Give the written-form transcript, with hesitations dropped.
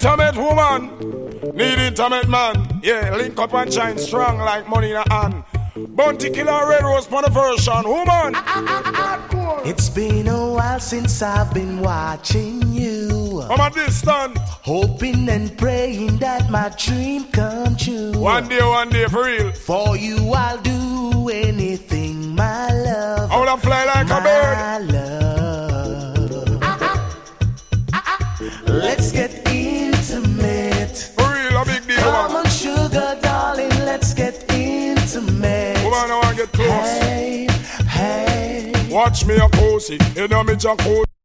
intimate woman, need intimate man. Yeah, link up and shine strong like money in a hand. Bounty killer red rose for the version, woman. It's been a while since I've been watching you. I'm a distant. Hoping and praying that my dream come true. One day for real. For you I'll do anything, my love. I wanna fly like a bird. My love. Let's get intimate. For real, a big deal. Come on, sugar darling, let's get intimate. Woman, I wanna get close. Hey, hey. Watch me a cozy, you know me jacuzzi.